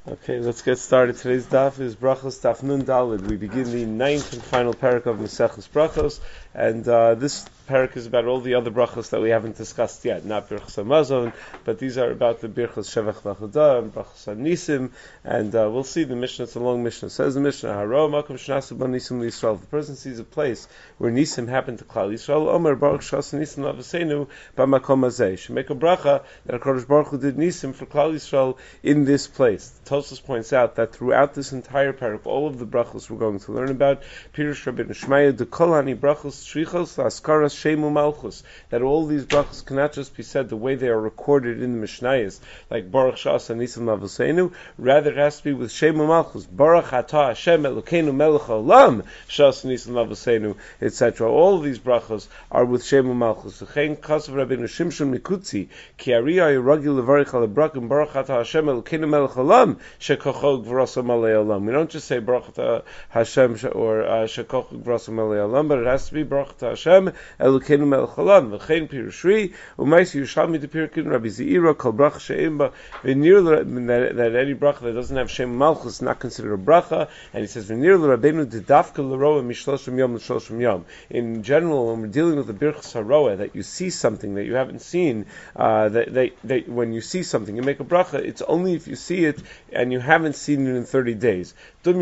Okay, let's get started. Today's daf is Brachos Daf Nun Dalid. We begin the ninth and final parak of Maseches Brachos, and this parak is about all the other brachos that we haven't discussed yet. Not Birchos Hamazon, but these are about the Birchos Shevach V'Achodah and Brachos Nisim, and we'll see the Mishnah. It's a long Mishnah. It says the Mishnah, Haro Makom Shnasu Ba Nisim L'Yisrael. If the person sees a place where Nisim happened to Klal Yisrael, Omer Baruch Shas Nisim L'Avasenu B'Makom Hazeh. Should make a bracha that HaKadosh Baruch Hu did Nisim for Klal Yisrael in this place. Tosfos points out that throughout this entire parak, all of the brachos we're going to learn about, Pirush Rabbeinu Shmaya, the Kolani brachos shrichos laskaras shemu malchus, that all these brachos cannot just be said the way they are recorded in the Mishnayos, like Baruch Shas Nisim Lavosenu. Rather, it has to be with shemu malchus, Baruch Atah Hashem Elokeinu Melech Haolam Shas Nisim Lavosenu, etc. All of these brachos are with shemu malchus. V'chein kasav Rabbeinu Shimshon Mikutzi ki ariyah yiragi levarich al brakim Baruch Atah Hashem Elokeinu Melech Haolam Shekochog V'Rosam Alei Olam. We don't just say Baruch Atah Hashem or Shekochog V'Rosam Alei Olam, but it has to be Baruch Atah Hashem Elokeinu Melech Haolam. V'chein Pirushri U'Maisi Yerushalmi de Pirkin Rabbi Zeira Kol Bracha She'im Ba V'nir that any bracha that doesn't have Shem Malchus is not considered a bracha. And he says V'nir Rabbeinu Didafka L'Roa Mishloshim Yom L'Shloshim Yom. In general, when we're dealing with the Birchos Haroa, that you see something that you haven't seen, that when you see something you make a bracha, it's only if you see it and you haven't seen it in 30 days. That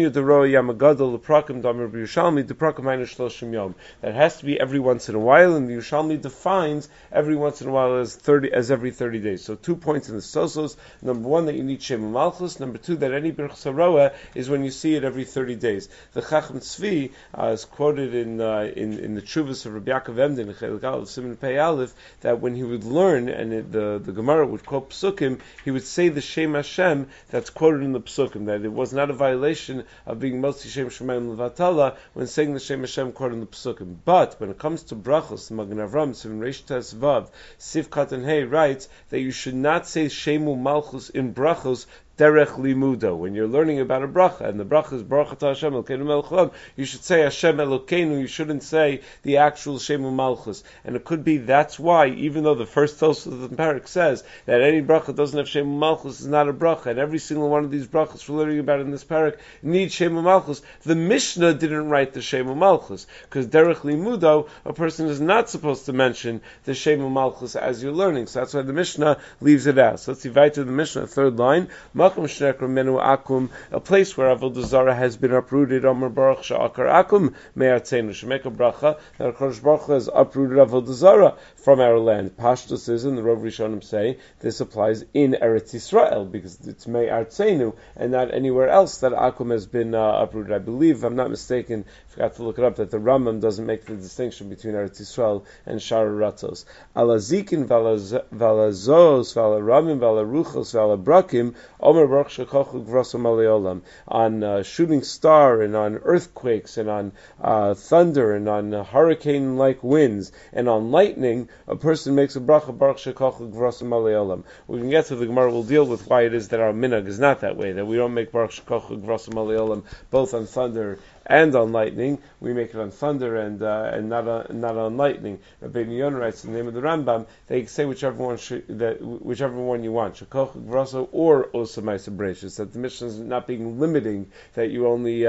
has to be every once in a while, and the Yerushalmi defines every once in a while as every 30 days. So 2 points in the Sosos. Number one, that you need Shem Malchus. Number two, that any Birchos Haroa is when you see it every 30 days. The Chacham Tzvi is quoted in the Chuvas of Rabbi Yaakov Emden, Chelik Aleph, Siman Pei Aleph, that when he would learn, and the Gemara would quote Psukim, he would say the Shem Hashem that's quoted in the Psukim, that it was not a violation of being Motzi Shem Shemayim Levatala when saying the Shem Hashem quoted in the Psukim. But when it comes to brachos, the Magen Avram, Sivin Reish Tes Vav, Siv Katan Hey writes that you should not say Shemu Malchus in brachos derech limudo. When you're learning about a bracha, and the bracha is Baruch Atah Hashem Elokeinu Melech Haolam, you should say Hashem Elokeinu, you shouldn't say the actual Shemu Malchus. And it could be that's why, even though the first Tosfos of the parak says that any bracha doesn't have Shemu Malchus is not a bracha, and every single one of these brachas we're learning about in this parak needs Shemu Malchus, the Mishnah didn't write the Shemu Malchus, because derech limudo, a person is not supposed to mention the Shemu Malchus as you're learning. So that's why the Mishnah leaves it out. So let's invite to the Mishnah, third line, a place where Avodah Zarah has been uprooted. Omer Baruch Sha'akar Akum Me'artzenu. Should make a bracha that HaKadosh Baruch Hu has uprooted Avodah Zarah from our land. Pashtus is, and the Rav Rishonim say, this applies in Eretz Yisrael, because it's Me'artzenu, and not anywhere else that Akum has been uprooted. I believe, if I'm not mistaken, forgot to look it up, that the Rambam doesn't make the distinction between Eretz Yisrael and Shar Ratzos. Ala Zikin, Vala Zos, Vala Ramim, Vala Ruchos, Vala Brakim, Omer Baruch Shekochog V'Rosam Alei Olam. On shooting star, and on earthquakes, and on thunder, and on hurricane-like winds, and on lightning, a person makes a bracha Baruch Shekochog V'Rosam Alei Olam. We can get to the Gemara, we'll deal with why it is that our minhag is not that way, that we don't make Baruch Shekochog V'Rosam Alei Olam both on thunder and on lightning. We make it on thunder and not on lightning. Rabbeinu Yonah writes in the name of the Rambam, they say whichever one you want, Shekochog V'Rosam or Osa Ma'aser Bereishis, that the Mishnah is not being limiting that you're only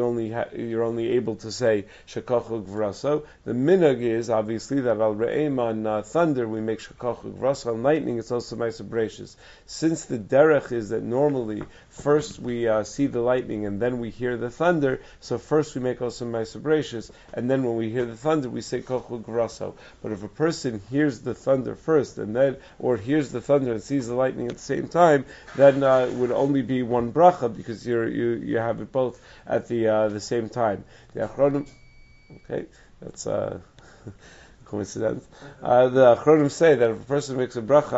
able to say Shekochog V'Rosam. The minhag is obviously that al re'im on thunder we make Shekochog V'Rosam, on lightning it's Osa Ma'aser Bereishis. Since the derech is that normally first we see the lightning and then we hear the thunder, so first we make Osa Ma'aser Bereishis, and then when we hear the thunder we say Kochog V'Rosam. But if a person hears the thunder first and then, or hears the thunder and sees the lightning at the same time, then it would only be one bracha, because you have it both at the same time. The Achronim, okay, that's coincidence. The Achronim say that if a person makes a bracha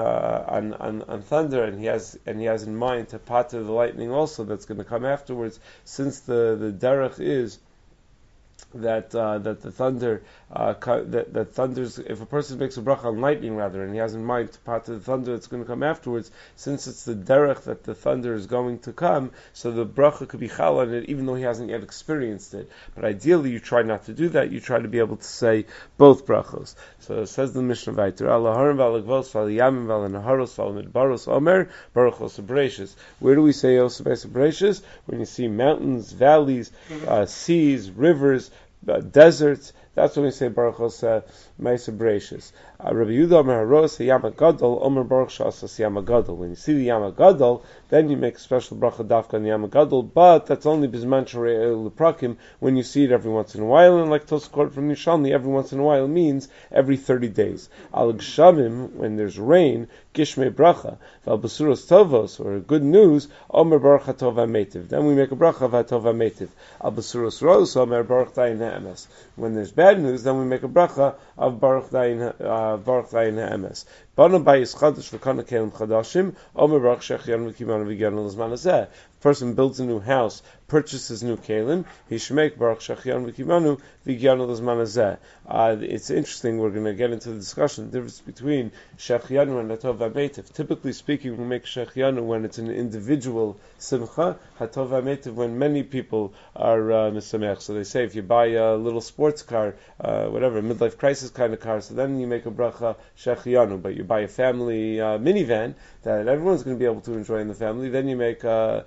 on thunder, and he has in mind to pater the lightning also that's going to come afterwards, since the derech is that the thunder that thunders, if a person makes a bracha on lightning rather, and he has in mind part of the thunder that's going to come afterwards, since it's the derech that the thunder is going to come, so the bracha could be chal on it even though he hasn't yet experienced it. But ideally you try not to do that, you try to be able to say both brachos. So it says the Mishnah Vayter, Allah harim v'alagvos v'alayamim v'alanaharos v'alamidbaros omer baruch osabrachis. Where do we say osabrachis? When you see mountains, valleys, seas, rivers, deserts, that's when we say Baruch Hosa Meisa Bereshis. Rabbi Yehuda Omer Haros Yama Gadol Omer Baruch Shasas Yama Gadol. When you see the Yama Gadol, then you make a special bracha dafka on the Yama Gadol, but that's only Bizman Sharei Leprakim when you see it every once in a while, and like Tosfot from Yishalmi, every once in a while means every 30 days. Al Gshamim, when there's rain, Gishmei Bracha, Val Basuros Tovos, or good news, Omer Baruch HaTov HaMeitiv. Then we make a bracha of HaTov HaMeitiv. Al Basuros Ros, Omer Baruch Dayin HaEmes. When there's bad news, then we make a bracha of Baruch Dayin HaEmes. Bana Bayis Chadash V'Kana Kelim Chadashim, Omer Baruch Shechianu V'Kimanu V'Gyanu L'Zman Hazeh. Person builds a new house, purchases new kelim, he should make Baruch Shechianu V'Kimanu V'Gyanu L'Zman Hazeh. It's interesting, we're going to get into the discussion, the difference between Shechianu and Hatov HaMeitiv. Typically speaking, we make Shechianu when it's an individual simcha, Hatov HaMeitiv when many people are misamech. So they say if you buy a little sports car, whatever, a midlife crisis kind of car, so then you make a bracha Shechianu. But you buy a family minivan that everyone's going to be able to enjoy in the family, then you make a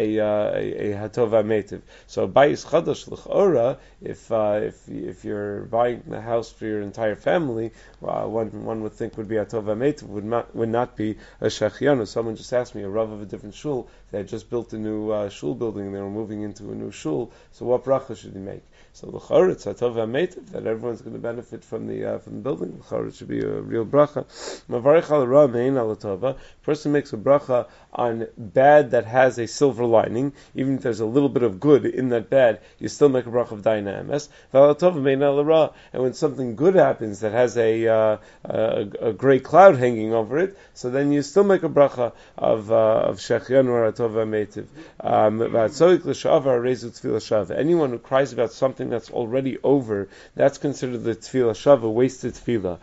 Hatov HaMeitiv. So Bayis Chadash L'chora, if you're buying a house for your entire family, one would think would be Hatov HaMeitiv, would not be a Shechianu. Someone just asked me, a rav of a different shul, they had just built a new shul building, they were moving into a new shul, so what bracha should he make? So l'chor it's Hatov HaMeitiv, that everyone's going to benefit from the building. L'chor it should be a real bracha. Mavarich al ra mein al tova. Person makes a bracha on bad that has a silver lining, even if there's a little bit of good in that bad, you still make a bracha of dayin ha'emes. V'al tova mein al ra. And when something good happens that has a gray cloud hanging over it, so then you still make a bracha of shechianu or Hatov HaMeitiv. V'atzoik l'shavar rezu tefillah shav. Anyone who cries about something that's already over, that's considered the tefillah shav, a wasted tefillah.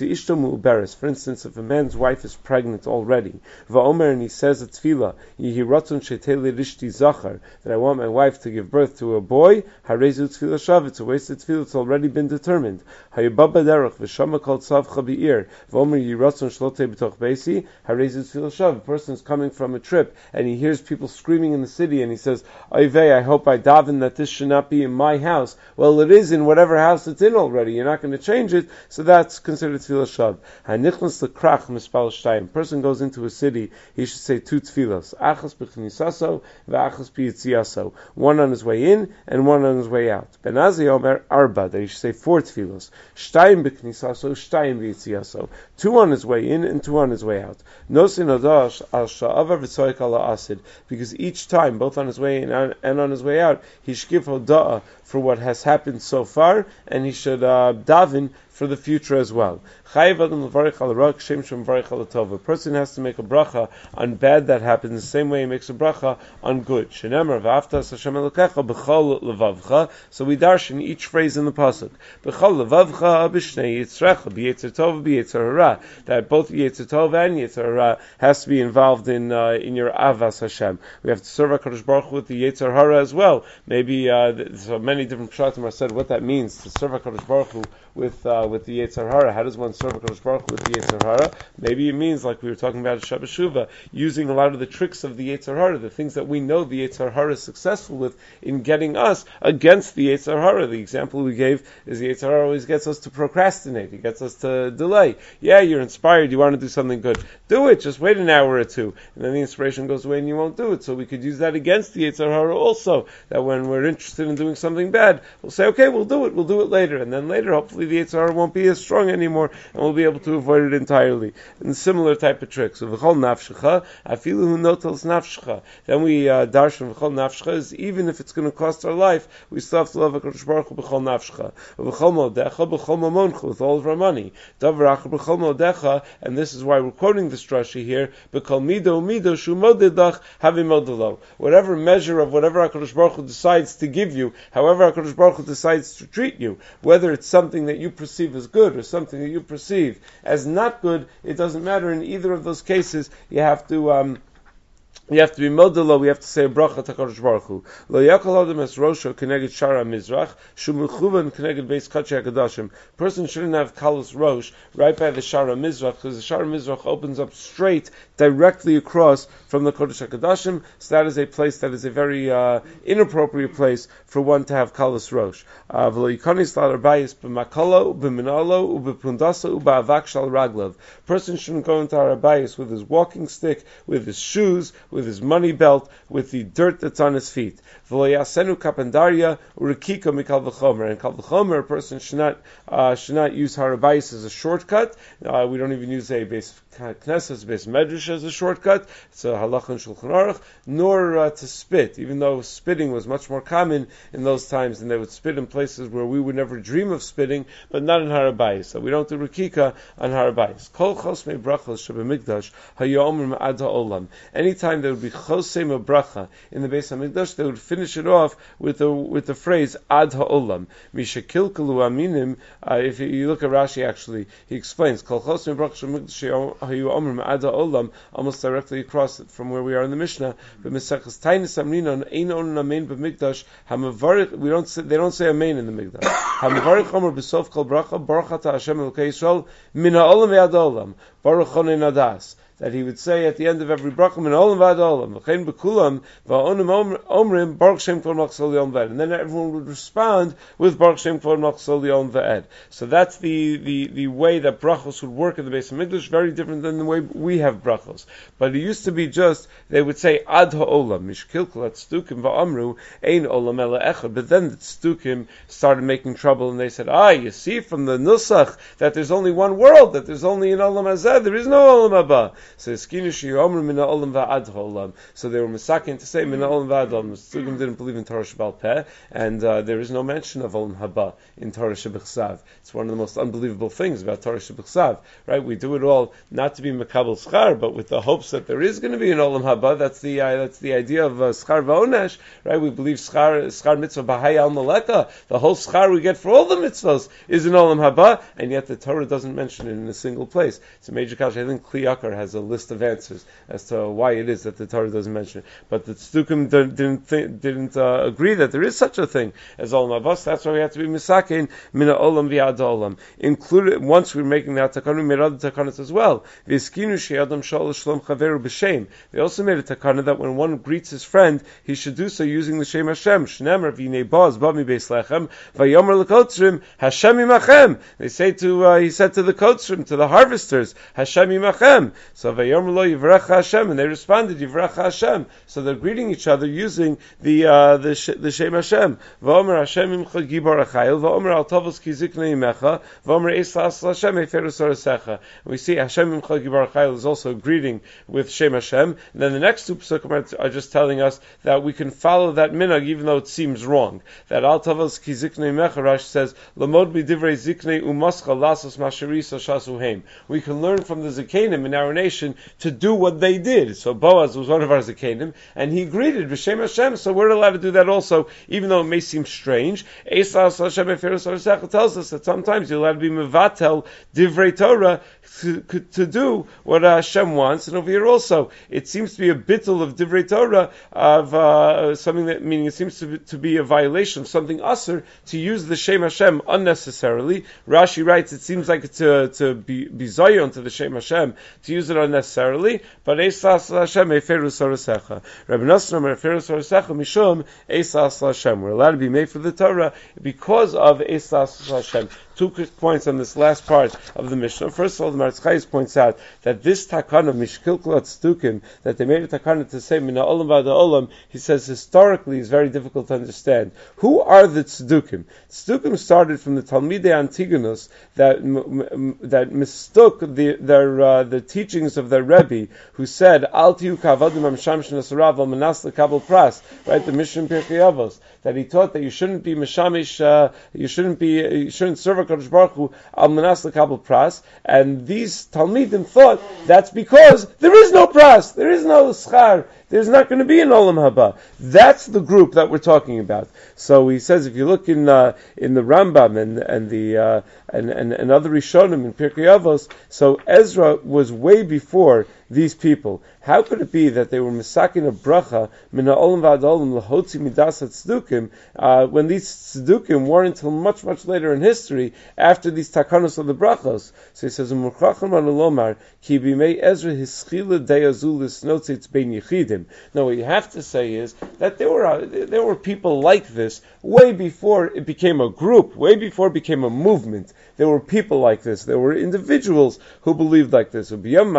For instance, if a man's wife is pregnant already, va'omer, and he says a tefillah, yihi ratzon sheteli rishti zachar, that I want my wife to give birth to a boy, harezu tefillah shav, it's a wasted tefillah, it's already been determined. Hayubaba derech v'shama kol tzavcha bi'ir, va'omer yihi ratzon shlote b'toch beisi, harezu tefillah shav. A person is coming from a trip, and he hears people screaming in the city, and he says, Oyvei, I hope I daven that this should not be in my house. Well, it is in whatever house it's in already. You're not going to change it, so that's considered tefillah shav. Hanichnas lekrach mispal shtayim. Person goes into a city, he should say two tefillas: achas b'chnisaso v'achas b'yitziaso. One on his way in and one on his way out. Benazi omer arba, that he should say four tefillas: shtayim b'chnisaso, shtayim b'yitziaso. Two on his way in and two on his way out. Nosin odash al sha'avar v'tzoik ala asid, because each time, both on his way in and on his way out, he should give hoda'ah for what has happened so far, and he should daven for the future as well. A person has to make a bracha on bad that happens the same way he makes a bracha on good. So we darshan each phrase in the pasuk. That both Yetzer Tov and Yetzer Hara has to be involved in your avas Hashem. We have to serve HaKadosh Baruch Hu with the Yetzer Hara as well. Maybe so many different pshatim are said what that means to serve HaKadosh Baruch Hu with the Yetzer Hara. How does one serve HaKadosh Baruch Hu with the Yetzer Hara? Maybe it means, like we were talking about at Shabbat Shuvah, using a lot of the tricks of the Yetzer Hara, the things that we know the Yetzer Hara is successful with in getting us against the Yetzer Hara. The example we gave is the Yetzer Hara always gets us to procrastinate. He gets us to delay. Yeah, you're inspired, you want to do something good. Do it, just wait an hour or two. And then the inspiration goes away and you won't do it. So we could use that against the Yetzer Hara also, that when we're interested in doing something bad, we'll say, okay, we'll do it later. And then later, hopefully the Yetzer Hara won't be as strong anymore, and we'll be able to avoid it entirely. And similar type of tricks. So v'chol nafshecha, afilu hu notels nafshecha. Then we darshan v'chol nafshecha is even if it's going to cost our life, we still have to love HaKadosh Baruch Hu b'chol nafshecha. V'chol modecha, b'chol mamoncha, with all of our money. Davar achar b'chol modecha, and this is why we're quoting this drasha here, b'kol mido shu modedach havi modelo. Whatever measure of whatever HaKadosh Baruch Hu decides to give you, however HaKadosh Baruch Hu decides to treat you, whether it's something that you perceive as good or something that you perceive as not good, it doesn't matter. In either of those cases, you have to be modelo. We have to say a bracha to HaKadosh Baruch Hu. Lo yakol adam es rosho keneged shara mizrach shu mechuvan keneged beis kachei hakadoshim. Person shouldn't have kalus rosh right by the shara mizrach, because the shara mizrach opens up straight, directly across from the Kodesh HaKadoshim. So that is a place that is a very inappropriate place for one to have kalus rosh. V'lo yikanis l'arbayis b'makolo b'minalo u'b'pundasa u'ba'avak shal raglav. Person shouldn't go into arbayis with his walking stick, with his shoes, with his money belt, with the dirt that's on his feet. V'lo yasenu kapandaria u'rekika mikal v'chomer. And kal v'chomer, a person should not use harabayis as a shortcut. We don't even use a base Knesset, base medrash as a shortcut. It's a halacha and shulchan aruch. Nor to spit, even though spitting was much more common in those times, and they would spit in places where we would never dream of spitting, but not in harabayis. So we don't do rekika on harabayis. Kol chosmei brachos shebemikdash hayomrim ad ha'olam. Anytime there would be chosem a bracha in the Beis Hamikdash, they would finish it off with the phrase ad ha'olam. Mishakilkalu aminim. If you look at Rashi, actually, he explains Kol chosmei brachos shebemikdash hayomrim ad ha'olam, almost directly across it from where we are in the Mishnah. But Mesechus Tainis Amrinon ein onen amen b'mikdash hamavarich. They don't say amen in the Mikdash. Hamavarich Omer b'sof kol bracha baruch ata Hashem Elokei Yisrael min ha'olam ve'ad ha'olam baruch honei nadas. That he would say at the end of every bracha, min olam v'ad olam, v'chein b'kulam, v'onim omrim, baruch shem kvod machzol yom v'ed. And then everyone would respond with baruch shem kvod machzol yom v'ed. So that's the way that brachos would work in the Beis Hamikdash, very different than the way we have brachos. But it used to be just, they would say ad ha'olam, mishkilkul at stukim v'amru, ein olam ela echad. But then the stukim started making trouble, and they said, you see from the nusach that there's only one world, that there's only an olam hazeh, there is no olam haba. So skinu sheyomer mina olam va'ad ha'olam. So they were misakin to say mina olam va'ad ha'olam. The Sugim didn't believe in Torah Shebal Peh, and there is no mention of olam haba in Torah Shebechsav. It's one of the most unbelievable things about Torah Shebechsav. Right? We do it all not to be mekabel schar, but with the hopes that there is going to be an olam haba. That's the idea of schar va'onesh. Right? We believe schar mitzvah b'hai al maleka. The whole schar we get for all the mitzvahs is an olam haba, and yet the Torah doesn't mention it in a single place. It's a major kasha. I think Kli Yakar has a list of answers as to why it is that the Torah doesn't mention it. But the Tzdukim didn't agree that there is such a thing as Olam Haba. That's why we have to be Misakein Mina Olam V'Ad Olam. Included, once we're making that takana, we made other takanas as well. V'Iskinu She'adam Shal Shalom Chaveru B'Shem. They also made a takana that when one greets his friend, he should do so using the Shem Hashem. Shnemer V'Nei Boz Bami Beis Lechem V'Yomer L'Kotzrim Hashem Imachem. They say he said to the Kotzrim, to the harvesters, Hashem Imachem. So Vayomer Lo Yivrach Hashem, and they responded Yivrach Hashem. So they're greeting each other using the Shem Hashem. V'Omer Hashem Imcha Gibor Achayil. V'Omer Al Tovos Ki Ziknei Imecha. V'Omer Eisla Asla Hashem Eferu Soresecha. We see Hashem Imcha Gibor Achayil is also greeting with Shem Hashem. And then the next two psukim are just telling us that we can follow that minhag even though it seems wrong. That Al Tovos Ki Ziknei Imecha, Rash says Lamod B'Divrei Ziknei Umascha Lasos Masharisa Shasu Heim. We can learn from the Zikanim in our nation to do what they did. So Boaz was one of our Zikanim, and he greeted B'Shem Hashem, so we're allowed to do that also, even though it may seem strange. Esau Hashem Eferus tells us that sometimes you're allowed to be Mevatel Divrei Torah to do what Hashem wants, and over here also, it seems to be a bittul of Divrei Torah, of something that, meaning it seems to be a violation of something usher, to use the Shem Hashem unnecessarily. Rashi writes, it seems like to be zayon to the Shem Hashem, to use it unnecessarily, but Esas Hashem Eferu Soresecha. Rabbi Nosson Eferu Soresecha Mishum Esas Hashem. We're allowed to be made for the Torah because of Esas Hashem. two quick points on this last part of the Mishnah. First of all, the Maharatz Chayes points out that this takana, Mishkilkul Tzdukim, that they made a takana to say Mina Olam V'ad Olam, he says historically is very difficult to understand. Who are the Tzdukim? Tzdukim started from the Talmidei Antigonus that mistook the teachings of their Rebbe, who said Al Tiyu Kavadim Amsham Shnasarav Al Manas Lekabel Pras, right? The Mishnah in Pirkei Avos, that he taught that you shouldn't be mishamish, you shouldn't serve HaKadosh Baruch Hu Al Manas Lekabel Pras, and these Talmidim thought that's because there is no pras, there is no schar, there's not going to be an olam haba. That's the group that we're talking about. So he says, if you look in the Rambam and other Rishonim in Pirkei Avos, so Ezra was way before these people. How could it be that they were misakin a bracha mina olam v'ad olam lahotzi midas tzdukim when these tzdukim weren't until much later in history after these takanos of the brachos? So he says, "Umurchachim anulomar ki bimei Ezra hischila deyazulis notzitz bein yichidim." No, what you have to say is that there were people like this way before it became a group, way before it became a movement. There were people like this. There were individuals who believed like this. But then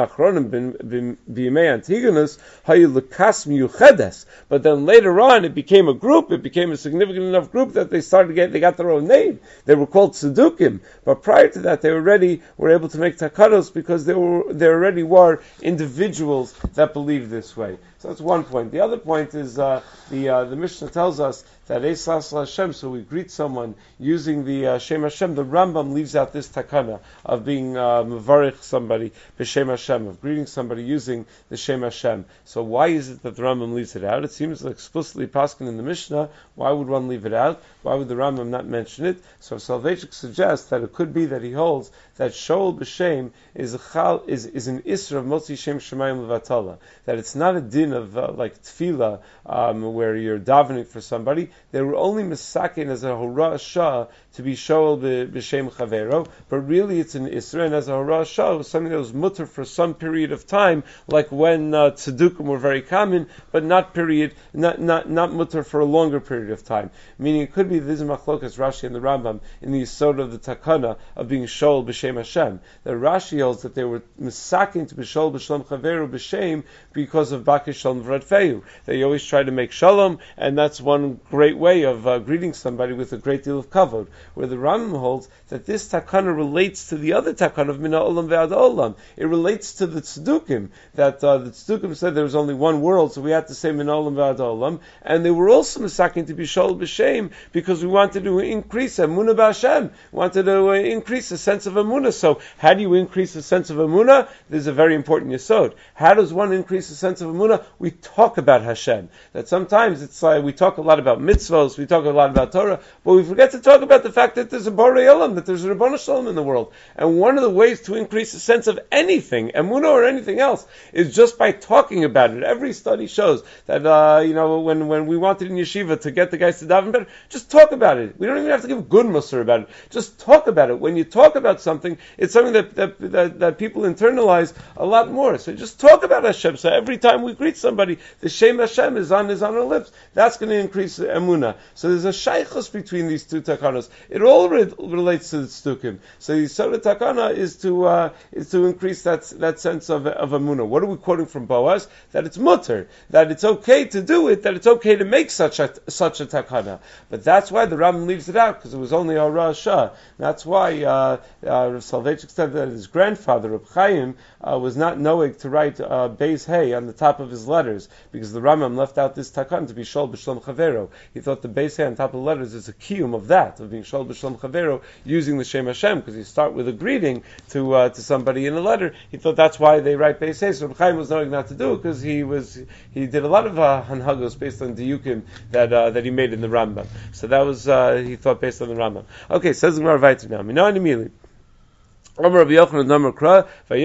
later on, it became a group. It became a significant enough group that they got their own name. They were called Tzedukim. But prior to that, they already were able to make takados because there already were individuals that believed this way. So that's one point. The other point is the Mishnah tells us that Eislas Hashem, so we greet someone using the Shem Hashem. The Rambam leaves out this takana of being mevarich somebody b'Shem Hashem, of greeting somebody using the Shem Hashem. So why is it that the Rambam leaves it out? It seems explicitly paskin in the Mishnah. Why would one leave it out? Why would the Rambam not mention it? So Soloveitchik suggests that it could be that he holds that Shoel b'Shem is an isra of Motzi Shem Shemayim Levatala, that it's not a din of like tefillah where you're davening for somebody. They were only misakin as a hora shah to be shoel b'shem chavero, but really it's an isra, and as a hora shah, it was something that was mutter for some period of time, like when tzedukim were very common, but not mutter for a longer period of time. Meaning it could be this is machlokas Rashi and the Rambam in the yisod of the takana of being shoel b'shem Hashem. The Rashi holds that they were misakin to be shoel b'shem chavero b'shem because of bakish shalom v'radfeu. They always try to make shalom, and that's one great way of greeting somebody with a great deal of kavod. Where the Rambam holds that this takana relates to the other takana of mina olam ve'ad olam. It relates to the tzdukim, that the tzdukim said there was only one world, so we had to say mina olam ve'ad olam, and they were also misakin to be shol b'shem because we wanted to increase emunah b'Hashem, wanted to increase a sense of emunah. So how do you increase a sense of emunah? There's a very important yesod. How does one increase a sense of emunah? We talk about Hashem. That sometimes it's like we talk a lot about mitzvos, we talk a lot about Torah, but we forget to talk about the fact that there's a Borei Olam, that there's a Ribono Shalom in the world. And one of the ways to increase a sense of anything, emunah or anything else, is just by talking about it. Every study shows that when we wanted in yeshiva to get the guys to daven better, just talk about it. We don't even have to give good musar about it. Just talk about it. When you talk about something, it's something that people internalize a lot more. So just talk about Hashem. So every time we greet somebody, the Shem Hashem is on our lips. That's going to increase emunah. So there's a shaychus between these two takanos. It all relates to the tzdukim. So the Yisod takana is to increase that sense of emunah. What are we quoting from Boaz? That it's mutter, that it's okay to do it, that it's okay to make such a takana. But that's why the Rambam leaves it out, because it was only a Rasha. That's why Rav Soloveitchik said that his grandfather Reb Chaim was not knowing to write Beis Hey on the top of his letters, because the Rambam left out this takan to be shol b'shlom chavero. He thought the Beis Hey on top of the letters is a kiyum of that, of being shol b'shlom chavero, using the Shem Hashem, because you start with a greeting to somebody in a letter. He thought that's why they write Beis Hey. So Reb Chaim was knowing not to do it, because he did a lot of hanhagos based on diyukim that he made in the Rambam. So that was he thought based on the Rambam. Okay, says the Gemara Vayter now. Where do we see that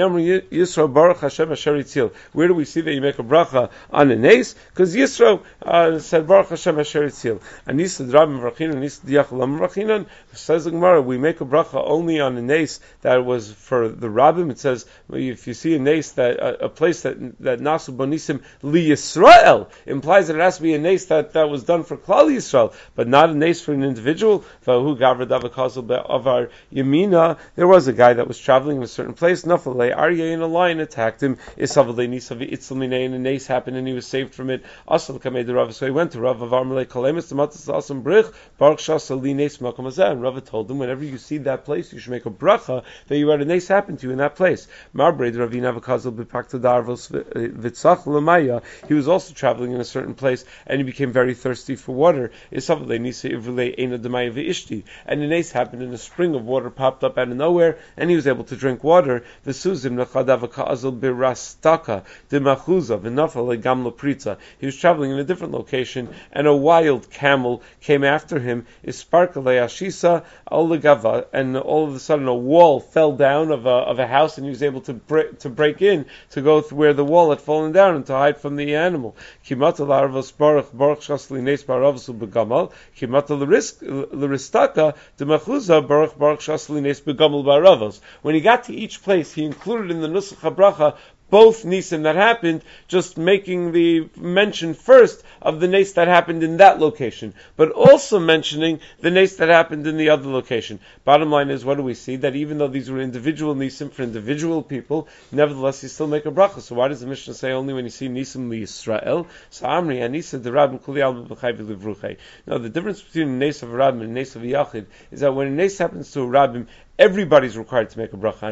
you make a bracha on a nes? Because Yisro said Baruch Hashem Asher Yitzil. And Nisad Rabbim Vrachinan, Nisad Yachalam Vrachinan, says the Gemara, we make a bracha only on a nes that was for the Rabbim. It says, if you see a nes, that a place that Nasu Bonisim Li Yisrael, implies that it has to be a nes that was done for Klal Yisrael, but not a nes for an individual. Vahu Gavra Davakazal Be'avar Yamina, there was a guy that was traveling in a certain place. Nafalei Aryeh, and a lion attacked him. Isavadei Nisavi Itzalminei, and a nace happened, and he was saved from it. Asal Kamei the Rav, so he went to Rav Avarmalei Kalemis the Matas Asam Brich Baruch Shasal Li Nace Makom Hazeh. And Rav told him, whenever you see that place, you should make a bracha that you had a nace happen to you in that place. Marbraid Ravina Vakazal Bipakta Darvos Vitzach Lamaya. He was also traveling in a certain place, and he became very thirsty for water. Isavadei Nisa Ivrilei Eina Demaya V'Ishti, and a nace happened, and a spring of water popped up out of nowhere, and he was able to drink water. The Suzim Nachadav Ka'azal Birastaka Dimachuza V'Nafal Gamla Pritza. He was traveling in a different location, and a wild camel came after him. Isparkalei Ashisa Olegava, and all of a sudden a wall fell down of a house, and he was able to break in to go where the wall had fallen down and to hide from the animal. Kimata Larvos Baruch Shasli Nes Baravsu Begamal Kimata Laristaka Dimachuza Baruch Shasli Nes Begamal Baravos. When he got to each place, he included in the Nusach HaBracha both nisim that happened, just making the mention first of the nes that happened in that location, but also mentioning the nes that happened in the other location. Bottom line is, what do we see? That even though these were individual nisim for individual people, nevertheless you still make a bracha. So why does the Mishnah say only when you see nisim li Yisrael? So Amri Anisa the Rabbim Kuli Al B'Chai V'Livruchei. Now the difference between a nes of a Rabbim and a nes of a Yachid is that when a nes happens to a Rabbim, everybody's required to make a bracha.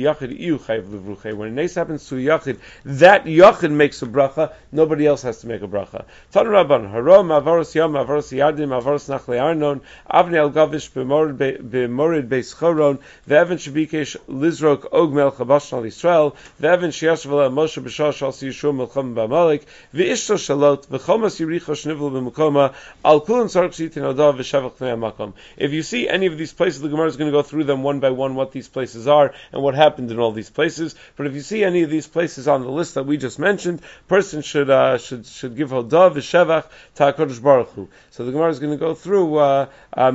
When a nes happens to a yachid, that yachid makes a bracha. Nobody else has to make a bracha. Tan Rabban Haro Mavaros Yam Mavaros Yadim Mavaros Nachle Arnon Avnei El Gavish B'Morid Beis Choron Ve'Evan Shebikesh Lizrok Og Melch Habash Al Yisrael Ve'Evan Sheyashav Al Moshe B'Shah Shal Yishua Melcham B'Amalek Ve'Ishto Shalot V'Chomas Yiricha Shnivel B'Mukoma Al Kulon Sark Shitin Odav V'Shavach Pnei Makom. If you see any of these places, the Gemara is going to go through them one by one, what these places are and what happened in all these places. But if you see any of these places on the list that we just mentioned, person should give hodah v'shevach to HaKadosh Baruch Hu. So the Gemara is going to go through all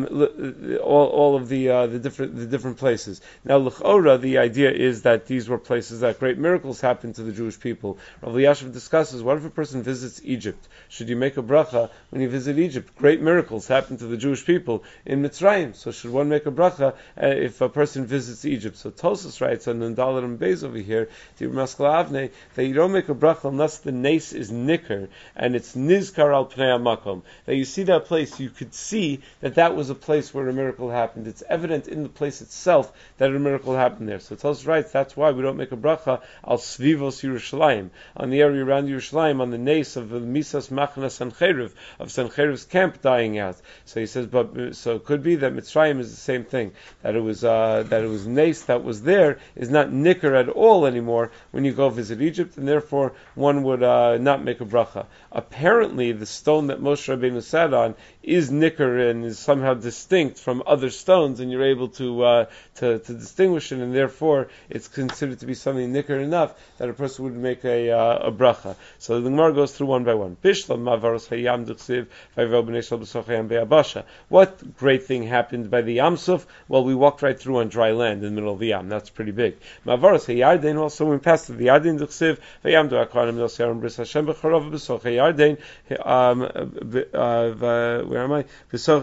of the different places. Now, l'chora, the idea is that these were places that great miracles happened to the Jewish people. Rav Elyashiv discusses, what if a person visits Egypt? Should you make a bracha when you visit Egypt? Great miracles happened to the Jewish people in Mitzrayim. So should one make a bracha if a person visits Egypt? So Tosas writes on Nandal and Beis over here, that you don't make a bracha unless the nes is nicker and it's nizkar al pnei makom. That you see that place, you could see that was a place where a miracle happened. It's evident in the place itself that a miracle happened there. So Tosas writes, that's why we don't make a bracha al svivos Yerushalayim, on the area around Yerushalayim, on the nes of the Misas Machna Sancheriv, of Sancheriv's camp dying out. So he says, so it could be that Mitzrayim is the same thing, that it was nes that was there is not nicker at all anymore when you go visit Egypt, and therefore one would not make a bracha. Apparently, the stone that Moshe Rabbeinu sat on is nicker and is somehow distinct from other stones, and you're able to distinguish it, and therefore it's considered to be something nicker enough that a person would make a bracha. So the Gemara goes through one by one. What great thing happened by the Yam Suf? Well, we walked right through on dry land in the middle of the Yam. That's pretty big. Also, when we passed through the Yarden, where am I?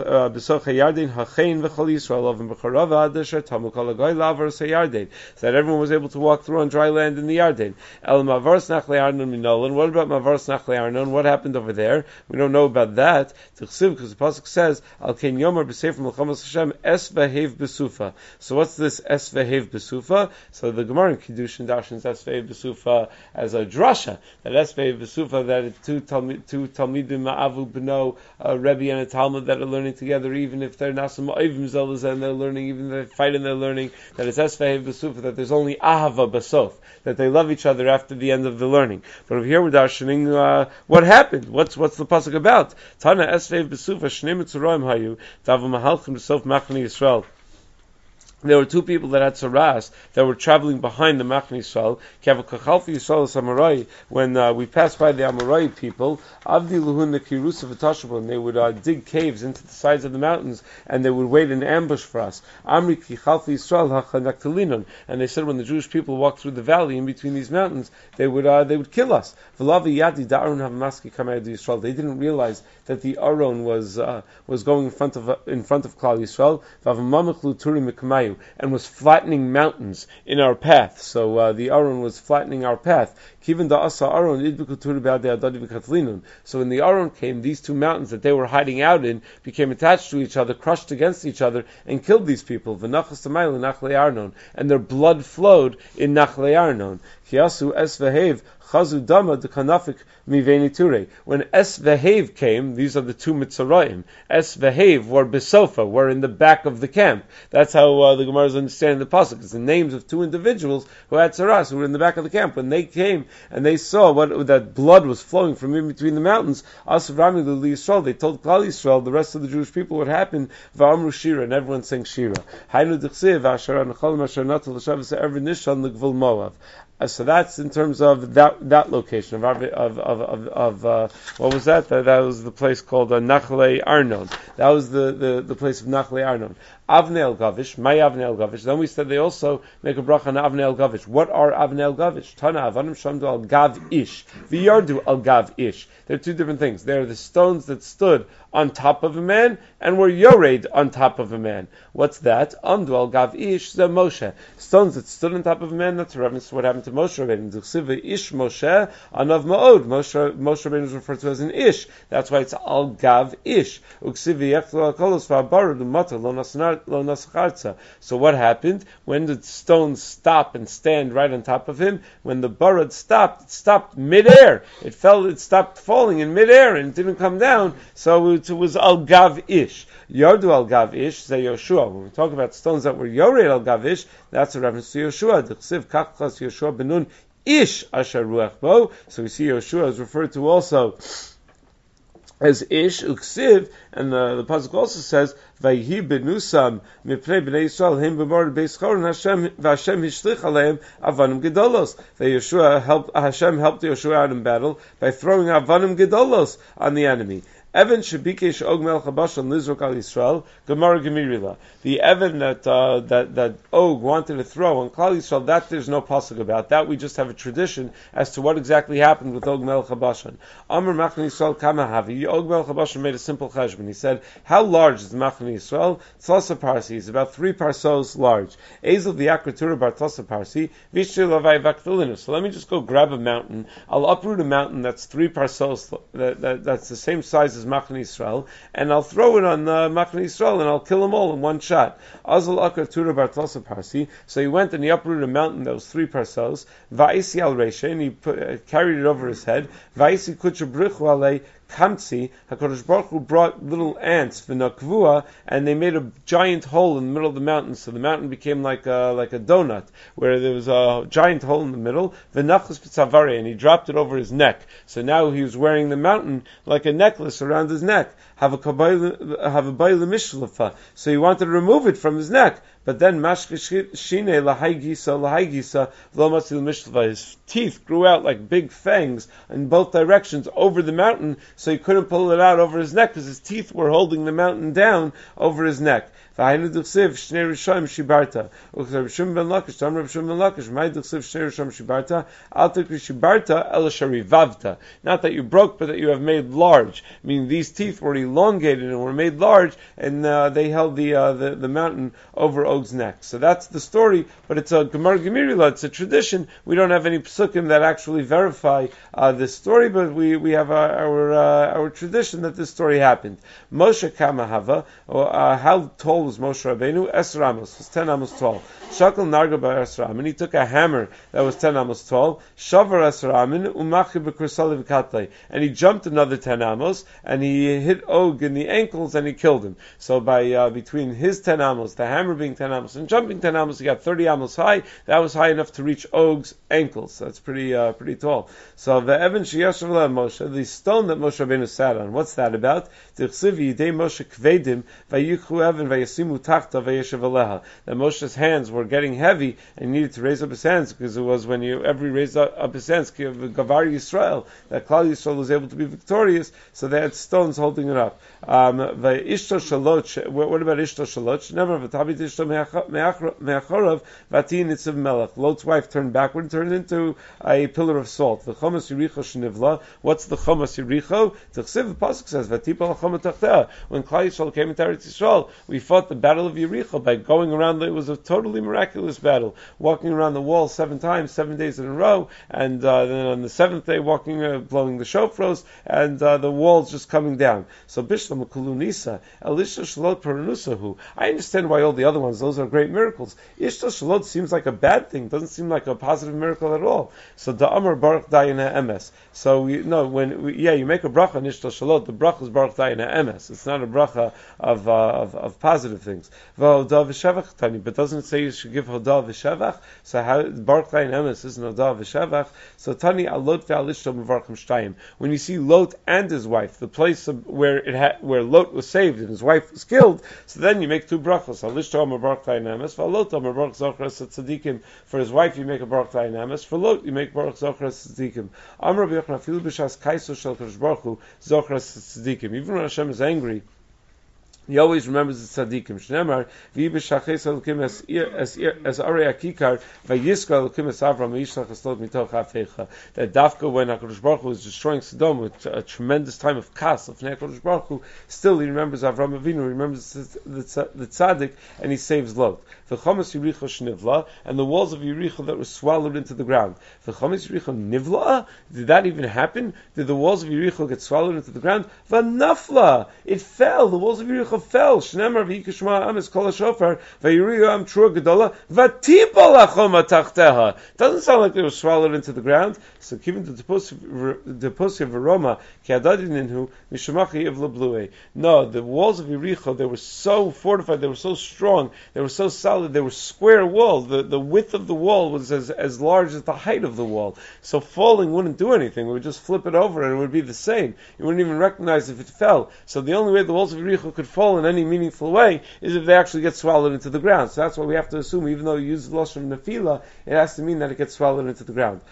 So that everyone was able to walk through on dry land in the Yarden. And what about Mavaros Nachle Arnon? What happened over there? We don't know about that. Because the pasuk says, "Al Ken Yomer b'Sefer Melchamas Hashem Es V'Hev B'Sufa." So what's this Es V'Hev B'Sufa? So the Gemara in Kiddushin dashes Es V'Hev B'Sufa as a drasha. That Es V'Hev B'Sufa, that two Talmidim Ma'avu B'no, a Rebbe and a Talmud that are learning together, even if they're not some Oivim Zelaz and they're learning, even if they fight and they're learning, that it's Es V'Hev B'Sufa, that there's only Ahava B'Sof, that they love each other after the end of the learning. But over here we're darshaning what happened. What's the pasuk about? Tana Es V'Hev B'Sufa Shnei Mitzrayim Hayu Davu Mahalchim B'Sof Machne Yisrael. there were two people that had saras that were traveling behind the Machne Yisrael. When we passed by the Amorai people, and they would dig caves into the sides of the mountains, and they would wait in ambush for us. And they said when the Jewish people walked through the valley in between these mountains, they would kill us. They didn't realize that the Aron was going in front of Klal Yisrael, and was flattening mountains in our path. So the Aron was flattening our path. So when the Aron came, these two mountains that they were hiding out in became attached to each other, crushed against each other, and killed these people. And their blood flowed in Nachle Arnon. Chazu Dama de Kanafik Miveni Ture. When Es Vehev came, these are the two Mitzrayim. Es Vehev were Besofa, were in the back of the camp. That's how the Gemara is understanding the pasuk. It's the names of two individuals who had saras, who were in the back of the camp. When they came and they saw that blood was flowing from in between the mountains, Asav Rami Li Yisrael, they told Klal Yisrael, the rest of the Jewish people, what happened. Va'amru Shira, and everyone sang Shira. Hainu D'chsiv Asher Anachalim Asher Natal L'Shavas Ever Nishan L'Gvul Moav. So that's in terms of that location of what was that? That was the place called Nachle Arnon. That was the place of Nachle Arnon. Avnei El Gavish, my Avnei El Gavish. Then we said they also make a bracha on Avnei El Gavish. What are Avnei El Gavish? Tana Avanim Shamdu Al Gav Ish, V'Yardu Al Gav Ish. They're two different things. They're the stones that stood on top of a man and were yored on top of a man. What's that? Amdu Al Gav Ish the Moshe. Stones that stood on top of a man. That's a reference to what happened to Moshe Rabbeinu. D'chsiv Ish Moshe Anav Ma'od. Moshe Rabbeinu is referred to as an Ish. That's why it's Al Gav Ish. Uksiv Yechlu Al Kolos V'Abaru L'Mata Lo Nasacharza. So what happened? When the stones stop and stand right on top of him, when the barad stopped, it stopped midair. It stopped falling in midair and it didn't come down. So it was Al Gav Ish. Yardu Al Gav Ish, say Yoshua. When we talk about stones that were Yored Al Gav Ish, that's a reference to Yoshua. D'chsiv Kach Chas Yoshua Benun Ish Asher Ruach Bo. So we see Yoshua is referred to also as Ish Uksiv, and the pasuk also says Vayhi benusam mipnei bnei Yisrael him b'mor beis choron Hashem hishlich aleim avanim gedolos. Hashem helped Yoshua out in battle by throwing avanim gedolos on the enemy. Evan Shabikesh Og Melech Habashal Nizrok Al Yisrael Gemara Gemirila. The Evan that Og wanted to throw on Klal Yisrael, that there's no pasuk about. That we just have a tradition as to what exactly happened with Og Melech Habashal. Amar Machne Yisrael Kama Havi. Og Melech Habashal made a simple cheshbon. He said, how large is the Machne Yisrael? Tlasa Parsi. It's about 3 parsos large. Ezel V'Yakratura Bar Tlasa Parsi. Vishri Lavai Vakdulinu. So let me just go grab a mountain. I'll uproot a mountain that's 3 parsos. That's the same size as Machne Yisrael, and I'll throw it on Machne Yisrael, and I'll kill them all in one shot. Azal Akar Tura Bar Tlasa Parsi. So he went and he uprooted a mountain that was 3 parsos. Va'isi al Reisha, and he carried it over his head. Va'isi Kucha Brichu Alei Kamtzi. HaKadosh Baruch Hu brought little ants, v'nakvua, and they made a giant hole in the middle of the mountain. So the mountain became like a donut, where there was a giant hole in the middle. V'nachas p'tzavari, and he dropped it over his neck. So now he was wearing the mountain like a necklace around his neck. Have a bayla mishlafa. So he wanted to remove it from his neck. But then mashkeshine lahaygisa v'lomatzil mishlava. His teeth grew out like big fangs in both directions over the mountain, so he couldn't pull it out over his neck because his teeth were holding the mountain down over his neck. V'hainu d'chsiv shnei rishayim shibarta. U'chsiv Rishon ben Lakish, Tamar Rishon ben Lakish. Ma'ay d'chsiv shnei rishayim shibarta. Al tikri shibarta el sharivavta. Not that you broke, but that you have made large. Meaning these teeth were elongated and were made large, and they held the mountain over Og's neck. So that's the story, but it's a Gemara Gemirila. It's a tradition. We don't have any psukim that actually verify this story, but we have our tradition that this story happened. Moshe Kamahava, how tall was Moshe Rabbeinu? 10 amos, was 10 amos tall. Shakal Narga Ba'Esra, and he took a hammer that was 10 amos tall. Shavar Esramin Umachi B'Kursali V'Katlei, and he jumped another 10 amos, and he hit Og in the ankles, and he killed him. So by between his 10 amos, the hammer being 10 amos. And jumping 10 amos, he got 30 amos high. That was high enough to reach Og's ankles. That's pretty tall. So the Evan Sheyashav Moshe, the stone that Moshe Rabbeinu sat on, what's that about? That Moshe's hands were getting heavy and he needed to raise up his hands, because it was when you ever raised up his hands, Gavar Yisrael, that Klal Yisrael was able to be victorious, so they had stones holding it up. What about Ishto Shaloch? Never Lot's wife turned backward and turned into a pillar of salt. The Chomas Yericho Shnivla. What's the Chomas Yericho? The Pasuk says, when Klal Yisrael came into Eretz Yisrael, we fought the battle of Yericho by going around. It was a totally miraculous battle, walking around the wall 7 times, 7 days in a row, and then on the 7th day walking, blowing the shofros, and the walls just coming down. So Bishlam Kulunisa, Elisha Shalot Paranusahu. I understand why all the other ones, those are great miracles. Ishta Shalot seems like a bad thing, doesn't seem like a positive miracle at all. So the Amar Baruch Dayina Emes. So you make a bracha on Ishta Shalot, the bracha is Baruch Dayina Emes. It's not a bracha of positive things. But doesn't it say you should give Hodah v'Shevach? So how Baruch Dayina Emes isn't Hodah v'Shevach? So Tani Alot ve'Alishto Mevarchim Shtayim. When you see Lot and his wife, the place where Lot was saved and his wife was killed, so then you make 2 brachos. Alishto Mevarch Dayina Emes, v'Alot Mevarch Zochras Tzadikim. For his wife you make a Baruch Dayina Emes. For Lot you make Baruch Zochras Tzadikim. Amar B'Yochanan Afilu B'Shas Kaiso Shel Kadosh Baruch Hu Zochras Tzadikim. Even when Hashem is angry, he always remembers the tzaddikim. Shneimar v'yibeshaches elokim as arei akikar v'yiska elokim as Avram v'yishlach eslot mitoch hafecha. That Dafka, when HaKadosh Baruch Hu was destroying Sodom with a tremendous time of kas of HaKadosh Baruch Hu, still he remembers Avram Avinu, he remembers the tzaddik, and he saves Lot. V'chomas Yericho shnivla, and the walls of Yericho that were swallowed into the ground. V'chomas Yericho nivla, did that even happen? Did the walls of Yericho get swallowed into the ground? V'nafla, it fell. The walls of Yericho fell. Shneimar v'yikashma ames kol hashofar v'yiriyu am trua gedola v'tipol hachoma tachteha. Doesn't sound like they were swallowed into the ground. So given the deposia v'roma ki adadininhu mishamachi yivla blue. No, the walls of Yericho, they were so fortified, they were so strong, they were so solid, they were square walls. The width of the wall was as large as the height of the wall. So falling wouldn't do anything. We would just flip it over and it would be the same. You wouldn't even recognize if it fell. So the only way the walls of Yericho could fall in any meaningful way is if they actually get swallowed into the ground. So that's what we have to assume. Even though you use the lashon nefila, it has to mean that it gets swallowed into the ground.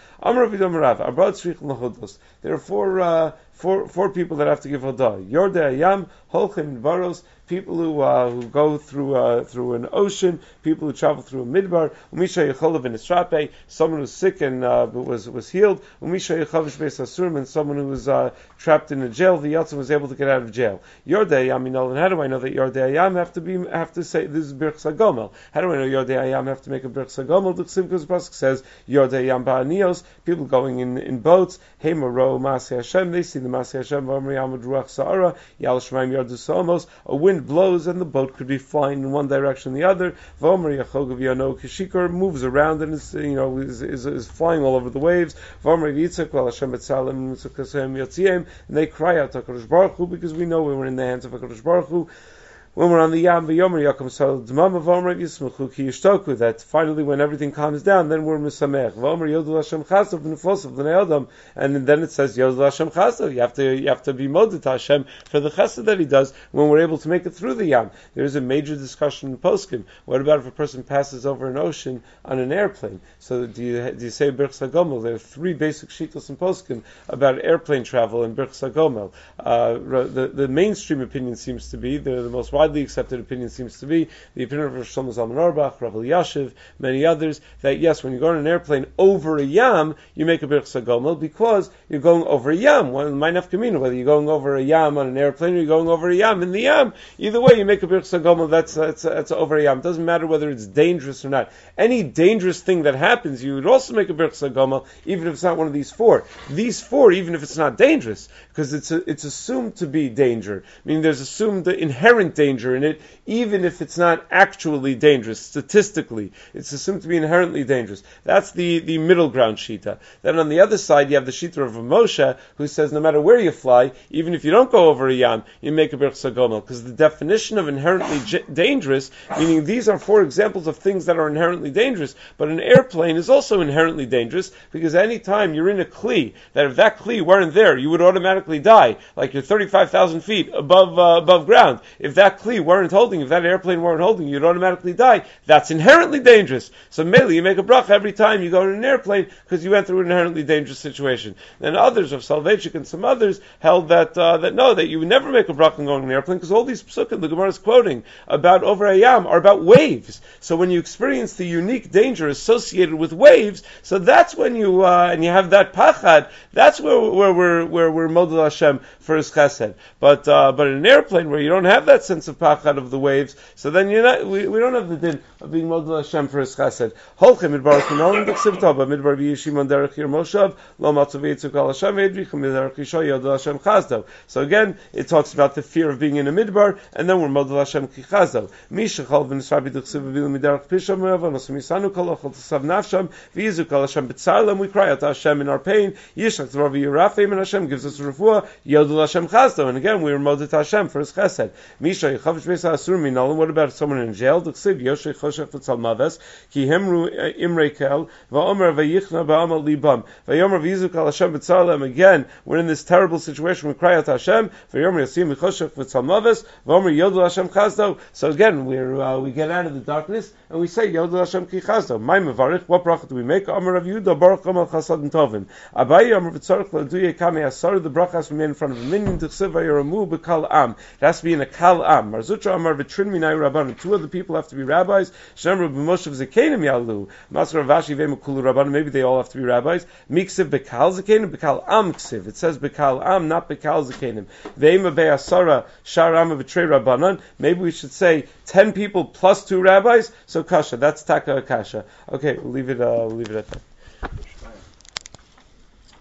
There are four people that have to give hodah. Yordei Hayam, Holchem Varos, people who go through an ocean, people who travel through a midbar, Umisha Yecholav in Esrape, someone who's sick and was healed, Umisha Yechavish Beis Asurim, and someone who was trapped in a jail, the Yatzim was able to get out of jail. Yordei Hayam, and how do I know that Yordei Hayam have to say this is Birch Sagomel? How do I know Yordei Hayam have to make a Birch Sagomel? The Tzimkus Pasuk says Yordei Hayam Ba'anios, people going in boats, Hey Maro Maseh Hashem, they see the Maseh Hashem, V'amri Amad Ruach Sa'ara, Yal Shemaim Yardu Somos, a wind blows and the boat could be flying in one direction or the other. V'amri Yachogav Yano Kishikor moves around and is flying all over the waves. V'amri Yitzchak Val Hashem Etzalim Mitzukasem Yatziem, and they cry out to HaKadosh Baruch Hu because we know we were in the hands of HaKadosh Baruch Hu. When we're on the Yam V'yomer Yakum Sal D'mama V'omer Yismuchu Ki Yishtoku, that finally when everything calms down, then we're Misamech. V'omer Yodel Hashem Chasav V'nefosav V'nei Adam, and then it says Yodel Hashem Chasav. You have to be moded to Hashem for the chesed that He does when we're able to make it through the Yam. There is a major discussion in Poskim. What about if a person passes over an ocean on an airplane? So do you say Birch Sagomel? There are 3 basic shittos in Poskim about airplane travel and Birch Sagomel. The mainstream opinion seems to be the most widely accepted opinion seems to be the opinion of Rosh Shlomo Zalman Auerbach, Rav Elyashiv, many others, that yes, when you go on an airplane over a yam, you make a Birch Sagomel because you're going over a yam. One might have kamina, whether you're going over a yam on an airplane or you're going over a yam in the yam. Either way, you make a Birch Sagomel. That's over a yam. It doesn't matter whether it's dangerous or not. Any dangerous thing that happens, you would also make a Birch Sagomel, even if it's not one of these 4. These 4, even if it's not dangerous, because it's assumed to be danger. I mean, there's assumed the inherent danger danger in it, even if it's not actually dangerous. Statistically, it's assumed to be inherently dangerous. That's the middle ground shita. Then on the other side, you have the shita of Moshe, who says no matter where you fly, even if you don't go over a yam, you make a birchsa gomel, because the definition of inherently dangerous, meaning these are four examples of things that are inherently dangerous, but an airplane is also inherently dangerous, because any time you're in a kli, that if that kli weren't there, you would automatically die, like you're 35,000 feet above ground. If that kli weren't holding, if that airplane weren't holding, you'd automatically die. That's inherently dangerous. So mainly you make a bracha every time you go in an airplane, because you went through an inherently dangerous situation. Then others of Salvation and some others held that you would never make a bracha going in an airplane, because all these psukim the Gemara is quoting about over a yam are about waves. So when you experience the unique danger associated with waves, so that's when you and you have that pachad. That's where we're model Hashem for His chesed. But in an airplane where you don't have that sense of pachad of the waves, so then you're not. We don't have the din of being model Hashem for His chesed. Holchem midbar kunolim d'chsivtaba midbar v'yishim on derech yir moshav lo matzav yitzuk al Hashem edrichem miderech yishoy yodel Hashem chazdo. So again, it talks about the fear of being in a midbar, and then we're model Hashem ki chazdo. Mishachal v'nisrabi d'chsiv v'vilu miderech pisham me'av nosim yisanu kolochol tzav nafsham v'yizuk al Hashem b'tzarlam. We cry out to Hashem in our pain. Yishach tzvar v'yirafim, and Hashem gives us refuah. Yodel Hashem chazdo. And again, we are model to Hashem for His chesed. Misha yichavish beisa asur minalim. What about someone in jail? D'chsiv yoshei choshech v'tzal maves ki hemru imrei kel va'omer v'yichna ba'amal libam va'yomer v'yizuk al Hashem b'tzarlam. Again, we're in this terrible situation. We cry out to Hashem. V'yomer yasim v'choshech v'tzal maves va'omer yodel Hashem chazdo. So again, we get out of the darkness and we say yodel Hashem ki chazdo. My mevarich. What bracha do we make? Amar Rav Yehuda baruch amal chasad and tovim. Abayi amar v'tzarich l'duye kamei asar. The bracha has to be made in front of a minyan d'chsiv v'yeramu b'kal am. It has to be in a kal am. Marzutra amar v'trin minay rabbanim. Two of the people have to be rabbis. Shem b'moshev zekenim yalu. Masra Vashi ve'mukulu rabbanim. Maybe they all have to be rabbis. Miksiv b'kal zekenim b'kal am ksiv. It says b'kal am, not b'kal zekenim. Ve'ema be'asara shar am v'trei rabbanan. Maybe we should say 10 people plus 2 rabbis. So kasha. That's taka kasha. Okay, we'll leave it at that.